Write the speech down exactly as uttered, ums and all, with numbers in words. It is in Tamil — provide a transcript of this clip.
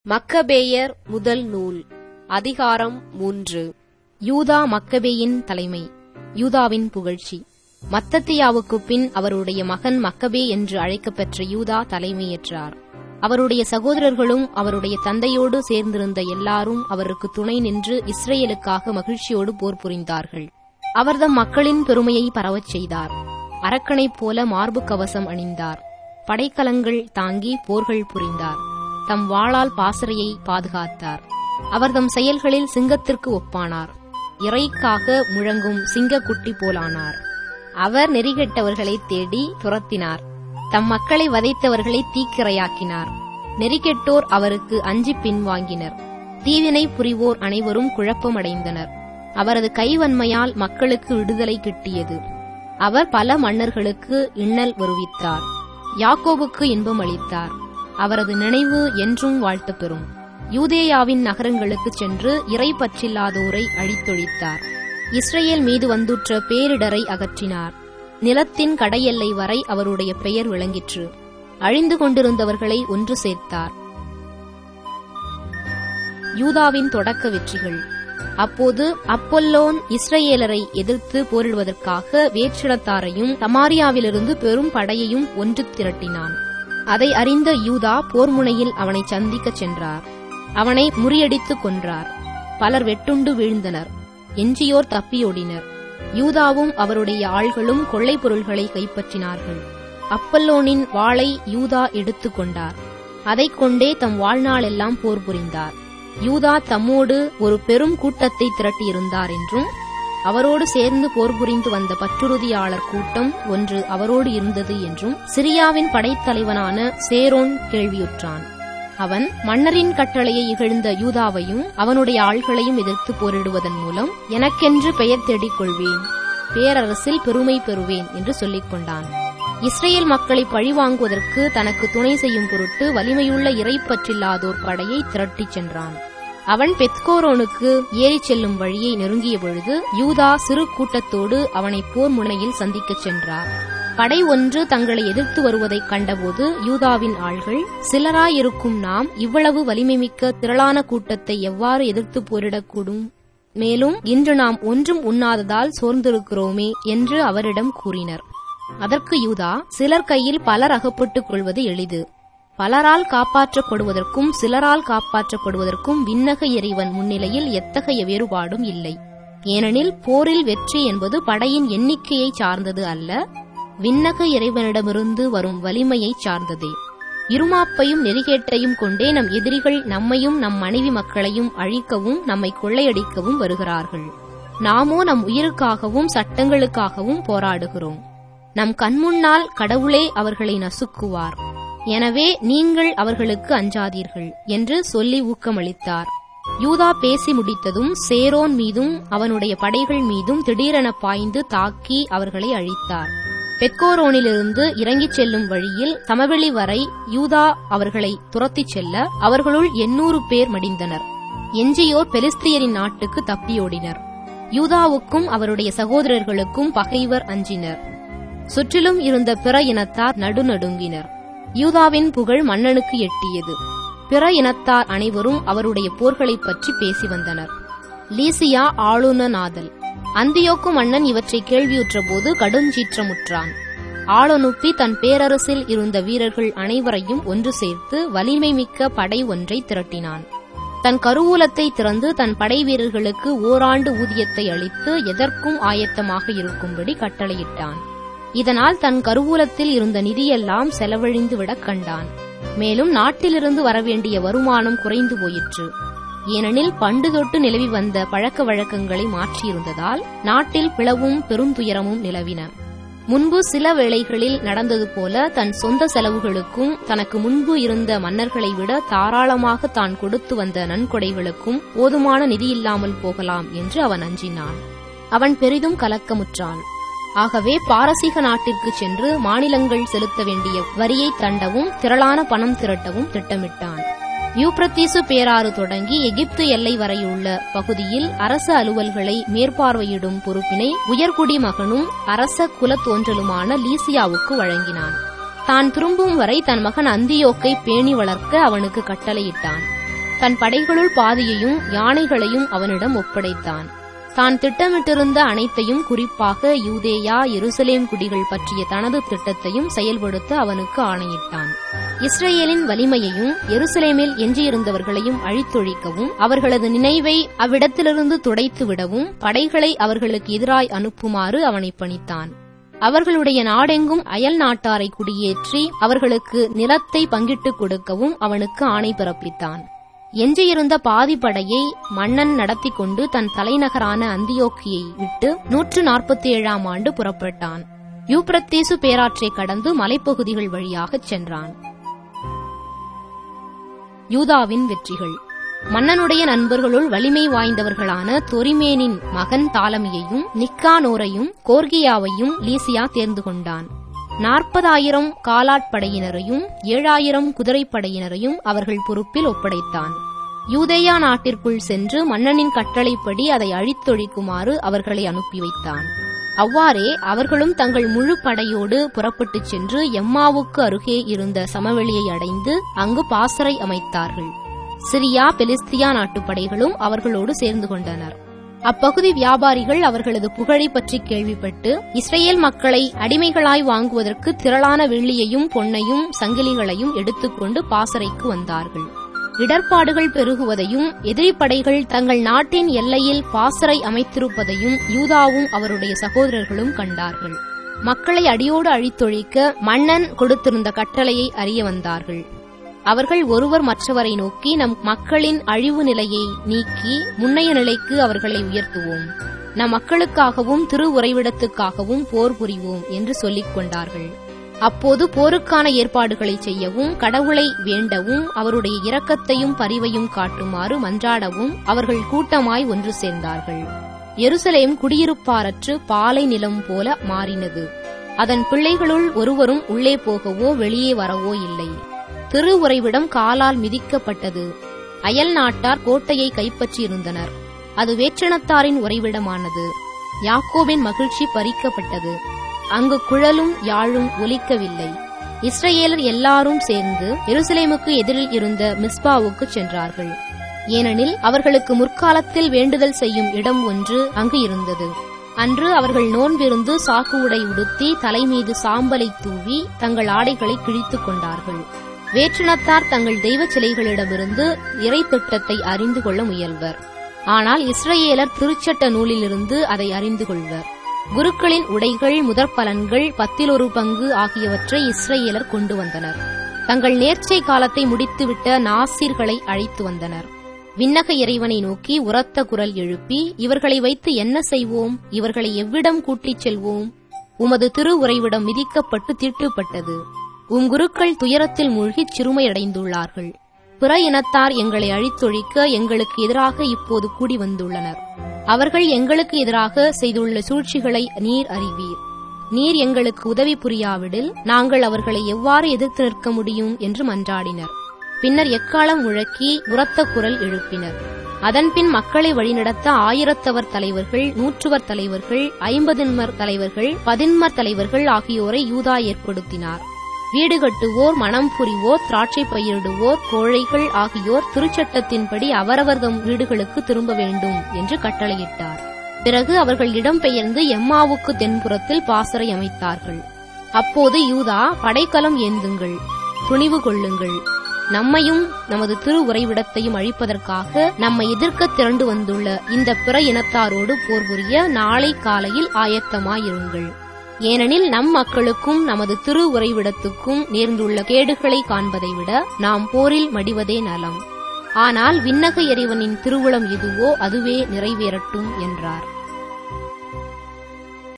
மக்கபேயர் முதல் நூல் அதிகாரம் மூன்று. யூதா மக்கபேயின் தலைமை. யூதாவின் புகழ்ச்சி. மத்தத்தியாவுக்குப் பின் அவருடைய மகன் மக்கபே என்று அழைக்கப்பெற்ற யூதா தலைமையேற்றார். அவருடைய சகோதரர்களும் அவருடைய தந்தையோடு சேர்ந்திருந்த எல்லாரும் அவருக்கு துணை நின்று இஸ்ரேலுக்காக மகிழ்ச்சியோடு போர் புரிந்தார்கள். அவர்தம் மக்களின் பெருமையை பரவச் செய்தார். அரக்கனைப் போல மார்பு கவசம் அணிந்தார். படைக்கலங்கள் தாங்கி போர்கள் புரிந்தார். தம் வாளால் பாசறையை பாதுகாத்தார். அவர்தம் செயல்களில் சிங்கத்திற்கு ஒப்பானார். இறைக்காக முழங்கும் சிங்கக்குட்டி போலானார். அவர் நெறிகெட்டவர்களை தேடி துரத்தினார். தம் மக்களை வதைத்தவர்களை தீக்கிரையாக்கினார். நெறிகெட்டோர் அவருக்கு அஞ்சி பின்வாங்கினர். தீவினை புரிவோர் அனைவரும் குழப்பமடைந்தனர். அவரது கைவன்மையால் மக்களுக்கு விடுதலை கிட்டியது. அவர் பல மன்னர்களுக்கு இன்னல் வருவித்தார். யாக்கோபுக்கு இன்பம் அளித்தார். அவரது நினைவு என்றும் வாழ்த்து பெறும். யூதேயாவின் நகரங்களுக்குச் சென்று இறை பற்றில்லாதோரை அழித்தொழித்தார். இஸ்ரேல் மீது வந்துற்ற பேரிடரை அகற்றினார். நிலத்தின் கடையெல்லை வரை அவருடைய பெயர் விளங்கிற்று. அழிந்து கொண்டிருந்தவர்களை ஒன்று சேர்த்தார். யூதாவின் தொடக்க வெற்றிகள். அப்போது அப்பொல்லோன் இஸ்ரேலரை எதிர்த்து போரிடுவதற்காக வேற்றினத்தாரையும் சமாரியாவிலிருந்து பெரும் படையையும் ஒன்று திரட்டினான். அதை அறிந்த யூதா போர் முனையில் அவனை சந்திக்கச் சென்றார். அவனை முறியடித்துக் கொன்றார். பலர் வெட்டுண்டு வீழ்ந்தனர். எஞ்சியோர் தப்பியோடினர். யூதாவும் அவருடைய ஆள்களும் கொள்ளைப் பொருள்களை கைப்பற்றினார்கள். அப்பல்லோனின் வாளை யூதா எடுத்துக் கொண்டார். அதைக் கொண்டே தம் வாழ்நாளெல்லாம் போர் புரிந்தார். யூதா தம்மோடு ஒரு பெரும் கூட்டத்தை திரட்டியிருந்தார் என்றும் அவரோடு சேர்ந்து போர் புரிந்து வந்த பற்றுறுதியாளர் கூட்டம் ஒன்று அவரோடு இருந்தது என்றும் சிரியாவின் படைத்தலைவனான சேரோன் கேள்வியுற்றான். அவன் மன்னரின் கட்டளையை இகழ்ந்த யூதாவையும் அவனுடைய ஆள்களையும் எதிர்த்து போரிடுவதன் மூலம் எனக்கென்று பெயர் தேடிக் கொள்வேன், பேரரசில் பெருமை பெறுவேன் என்று சொல்லிக் கொண்டான். இஸ்ரேல் மக்களை பழிவாங்குவதற்கு தனக்கு துணை செய்யும் பொருட்டு வலிமையுள்ள இறைப்பற்றில்லாதோர் படையை திரட்டிச் சென்றான். அவன் பெத்கோரோனுக்கு ஏறிச் செல்லும் வழியை நெருங்கிய பொழுது யூதா சிறு கூட்டத்தோடு அவனை போர் முனையில் சந்திக்கச் சென்றார். படை ஒன்று தங்களை எதிர்த்து வருவதைக் கண்டபோது யூதாவின் ஆள்கள், சிலராயிருக்கும் நாம் இவ்வளவு வலிமைமிக்க திரளான கூட்டத்தை எவ்வாறு எதிர்த்து போரிடக்கூடும்? மேலும் இன்று நாம் ஒன்றும் உண்ணாததால் சோர்ந்திருக்கிறோமே என்று அவரிடம் கூறினர். அதற்கு யூதா, சிலர் கையில் பலர் அகப்பட்டுக் கொள்வது எளிது. பலரால் காப்பாற்றப்படுவதற்கும் சிலரால் காப்பாற்றப்படுவதற்கும் விண்ணக இறைவன் முன்னிலையில் எத்தகைய வேறுபாடும் இல்லை. ஏனெனில் போரில் வெற்றி என்பது படையின் எண்ணிக்கையை சார்ந்தது அல்ல, விண்ணக இறைவனிடமிருந்து வரும் வலிமையை சார்ந்ததே. இருமாப்பையும் நெறிகேட்டையும் கொண்டே நம் எதிரிகள் நம்மையும் நம் மனைவி மக்களையும் அழிக்கவும் நம்மை கொள்ளையடிக்கவும் வருகிறார்கள். நாமோ நம் உயிருக்காகவும் சட்டங்களுக்காகவும் போராடுகிறோம். நம் கண்முன்னால் கடவுளே அவர்களை நசுக்குவார். எனவே நீங்கள் அவர்களுக்கு அஞ்சாதீர்கள் என்று சொல்லி ஊக்கமளித்தார். யூதா பேசி முடித்ததும் சேரோன் மீதும் அவனுடைய படைகள் மீதும் திடீரென பாய்ந்து தாக்கி அவர்களை அழித்தார். பெத்கோரோனிலிருந்து இறங்கிச் செல்லும் வழியில் சமவெளி வரை யூதா அவர்களை துரத்திச் செல்ல அவர்களுள் எண்ணூறு பேர் மடிந்தனர். எஞ்சியோர் பெலிஸ்தியரின் நாட்டுக்கு தப்பியோடினர். யூதாவுக்கும் அவருடைய சகோதரர்களுக்கும் பகைவர் அஞ்சினர். சுற்றிலும் இருந்த பிற இனத்தார் நடுநடுங்கினர். யூதாவின் புகழ் மன்னனுக்கு எட்டியது. பிற இனத்தார் அனைவரும் அவருடைய போர்களைப் பற்றி பேசி வந்தனர். லீசியா ஆளுநனாதல். அந்தியோக்கு மன்னன் இவற்றை கேள்வியுற்ற போது கடுஞ்சீற்றமுற்றான். ஆளனுப்பி தன் பேரரசில் இருந்த வீரர்கள் அனைவரையும் ஒன்று சேர்த்து வலிமை மிக்க படை ஒன்றை திரட்டினான். தன் கருவூலத்தை திறந்து தன் படை வீரர்களுக்கு ஓராண்டு ஊதியத்தை அளித்து எதற்கும் ஆயத்தமாக இருக்கும்படி கட்டளையிட்டான். இதனால் தன் கருவூலத்தில் இருந்த நிதியெல்லாம் செலவழிந்துவிடக் கண்டான். மேலும் நாட்டிலிருந்து வரவேண்டிய வருமானம் குறைந்து போயிற்று. ஏனெனில் பண்டு தொட்டு நிலவி வந்த பழக்க வழக்கங்களை மாற்றியிருந்ததால் நாட்டில் பிளவும் பெருந்துயரமும் நிலவின. முன்பு சில வேளைகளில் நடந்தது போல தன் சொந்த செலவுகளுக்கும் தனக்கு முன்பு இருந்த மன்னர்களை விட தாராளமாக தான் கொடுத்து வந்த நன்கொடைகளுக்கும் போதுமான நிதியில்லாமல் போகலாம் என்று அவன் அஞ்சினான். அவன் பெரிதும் கலக்கமுற்றான். ஆகவே பாரசீக நாட்டிற்கு சென்று மாநிலங்கள் செலுத்த வேண்டிய வரியை தண்டவும் திரளான பணம் திரட்டவும் திட்டமிட்டான். யூப்ரத்தீசு பேராறு தொடங்கி எகிப்து எல்லை வரையுள்ள பகுதியில் அரச அலுவல்களை மேற்பார்வையிடும் பொறுப்பினை உயர்குடி மகனும் அரச குலத்தோன்றலுமான லீசியாவுக்கு வழங்கினான். தான் திரும்பும் வரை தன் மகன் அந்தியோக்கை பேணி வளர்க்க அவனுக்கு கட்டளையிட்டான். தன் படைகளுள் பாதியையும் யானைகளையும் அவனிடம் ஒப்படைத்தான். தான் திட்டமிட்டிருந்த அனைத்தையும், குறிப்பாக யூதேயா எருசலேம் குடிகள் பற்றிய தனது திட்டத்தையும் செயல்படுத்த அவனுக்கு ஆணையிட்டான். இஸ்ரவேலின் வலிமையையும் எருசலேமில் எஞ்சியிருந்தவர்களையும் அழித்தொழிக்கவும், அவர்களது நினைவை அவ்விடத்திலிருந்து துடைத்து விடவும் படைகளை அவர்களுக்கு எதிராய் அனுப்புமாறு அவனை பணித்தான். அவர்களுடைய நாடெங்கும் அயல் நாட்டாரை குடியேற்றி அவர்களுக்கு நிலத்தை பங்கிட்டுக் கொடுக்கவும் அவனுக்கு ஆணை பிறப்பித்தான். எஞ்சியிருந்த பாதி படையை மன்னன் நடத்தி கொண்டு தன் தலைநகரான அந்தியோக்கியை விட்டு நூற்று நாற்பத்தி ஏழாம் ஆண்டு புறப்பட்டான். யூப்ரத்தீசு பேராற்றை கடந்து மலைப்பகுதிகள் வழியாகச் சென்றான். யூதாவின் வெற்றிகள். மன்னனுடைய நண்பர்களுள் வலிமை வாய்ந்தவர்களான தொரிமேனின் மகன் தாலமியையும் நிக்கானோரையும் கோர்கியாவையும் லீசியா தேர்ந்து கொண்டான். நாற்பதாயிரம் காலாட்படையினரையும் ஏழாயிரம் குதிரைப்படையினரையும் அவர்கள் பொறுப்பில் ஒப்படைத்தான். யூதேயா நாட்டிற்குள் சென்று மன்னனின் கட்டளைப்படி அதை அழித்தொழிக்குமாறு அவர்களை அனுப்பி வைத்தான். அவ்வாறே அவர்களும் தங்கள் முழு படையோடு புறப்பட்டுச் சென்று எம்மாவுக்கு அருகே இருந்த சமவெளியை அடைந்து அங்கு பாசறை அமைத்தார்கள். சிரியா பெலிஸ்தியா நாட்டுப் படைகளும் அவர்களோடு சேர்ந்து கொண்டனர். அப்பகுதி வியாபாரிகள் அவர்களது புகழை பற்றி கேள்விப்பட்டு இஸ்ரேல் மக்களை அடிமைகளாய் வாங்குவதற்கு திரளான வெள்ளியையும் பொன்னையும் சங்கிலிகளையும் எடுத்துக்கொண்டு பாசறைக்கு வந்தார்கள். இடர்பாடுகள் பெருகுவதையும் எதிரி படைகள் தங்கள் நாட்டின் எல்லையில் பாசறை அமைத்திருப்பதையும் யூதாவும் அவருடைய சகோதரர்களும் கண்டார்கள். மக்களை அடியோடு அழித்தொழிக்க மன்னன் கொடுத்திருந்த கட்டளையை அறிய வந்தார்கள். அவர்கள் ஒருவர் மற்றவரை நோக்கி, நம் மக்களின் அழிவு நிலையை நீக்கி முன்னைய நிலைக்கு அவர்களை உயர்த்துவோம், நம் மக்களுக்காகவும் திரு உறைவிடத்துக்காகவும் போர் புரிவோம் என்று சொல்லிக் கொண்டார்கள். அப்போது போருக்கான ஏற்பாடுகளை செய்யவும், கடவுளை வேண்டவும், அவருடைய இரக்கத்தையும் பரிவையும் காட்டுமாறு மன்றாடவும் அவர்கள் கூட்டமாய் ஒன்று சேர்ந்தார்கள். எருசலேம் குடியிருப்பாரற்று பாலை நிலம் போல மாறினது. அதன் பிள்ளைகளுள் ஒருவரும் உள்ளே போகவோ வெளியே வரவோ இல்லை. திரு உறைவிடம் காலால் மிதிக்கப்பட்டது. அயல் நாட்டார் கோட்டையை கைப்பற்றியிருந்தனர். அது வேற்றினத்தாரின் உறைவிடமானது. யாக்கோபின் மகிழ்ச்சி பறிக்கப்பட்டது. அங்கு குழலும் யாழும் ஒலிக்கவில்லை. இஸ்ரவேலர் எல்லாரும் சேர்ந்து எருசலேமுக்கு எதிரில் இருந்த மிஸ்பாவுக்கு சென்றார்கள். ஏனெனில் அவர்களுக்கு முற்காலத்தில் வேண்டுதல் செய்யும் இடம் ஒன்று அங்கு இருந்தது. அன்று அவர்கள் நோன்பிருந்து சாக்கு உடை உடுத்தி தலைமீது சாம்பலை தூவி தங்கள் ஆடைகளை கிழித்துக் கொண்டார்கள். வேற்றினத்தார் தங்கள் தெய்வ சிலைகளிடமிருந்து இறை திட்டத்தை அறிந்து கொள்ள முயல்வர். ஆனால் இஸ்ரவேலர் திருச்சட்ட நூலிலிருந்து அதை அறிந்து கொள்வர். குருக்களின் உடைகள், முதற் பலன்கள், பத்தில் ஒரு பங்கு ஆகியவற்றை இஸ்ரவேலர் கொண்டு வந்தனர். தங்கள் நேர்ச்சை காலத்தை முடித்துவிட்ட நாசீர்களை அழைத்து வந்தனர். விண்ணக இறைவனை நோக்கி உரத்த குரல் எழுப்பி, இவர்களை வைத்து என்ன செய்வோம்? இவர்களை எவ்விடம் கூட்டிச் செல்வோம்? உமது திரு உறைவிடம் மிதிக்கப்பட்டு தீட்டுப்பட்டது. உம் குருக்கள் துயரத்தில் மூழ்கிச் சிறுமையடைந்துள்ளார்கள். பிற இனத்தார் எங்களை அழித்தொழிக்க எங்களுக்கு எதிராக இப்போது கூடி வந்துள்ளனர். அவர்கள் எங்களுக்கு எதிராக செய்துள்ள சூழ்ச்சிகளை நீர் அறிவீர். நீர் எங்களுக்கு உதவி புரியாவிடில் நாங்கள் அவர்களை எவ்வாறு எதிர்த்து நிற்க முடியும் என்று மன்றாடினர். பின்னர் எக்காலம் முழக்கி உரத்த குரல் எழுப்பினர். அதன்பின் மக்களை வழிநடத்த ஆயிரத்தவர் தலைவர்கள், நூற்றுவர் தலைவர்கள், ஐம்பதின்மர் தலைவர்கள், பதின்மர் தலைவர்கள் ஆகியோரை யூதா ஏற்படுத்தினார். வீடு கட்டுவோர், மனம் புரிவோர், திராட்சை பயிரிடுவோர், கோழைகள் ஆகியோர் திருச்சட்டத்தின்படி அவரவர் தம் வீடுகளுக்கு திரும்ப வேண்டும் என்று கட்டளையிட்டார். பிறகு அவர்கள் இடம்பெயர்ந்து எம்மாவுக்கு தென்புறத்தில் பாசறை அமைத்தார்கள். அப்போது யூதா, படைக்கலம் ஏந்துங்கள், துணிவு கொள்ளுங்கள், நம்மையும் நமது திரு உறைவிடத்தையும் அழிப்பதற்காக நம்மை எதிர்க்க திரண்டு வந்துள்ள இந்த பிற இனத்தாரோடு போர் புரிய நாளை காலையில் ஆயத்தமாயிருங்கள். ஏனெனில் நம் மக்களுக்கும் நமது திரு உறைவிடத்துக்கும் நேர்ந்துள்ள கேடுகளை காண்பதை விட நாம் போரில் மடிவதே நலம். ஆனால் விண்ணக இறைவனின் திருவுளம் எதுவோ அதுவே நிறைவேறட்டும் என்றார்.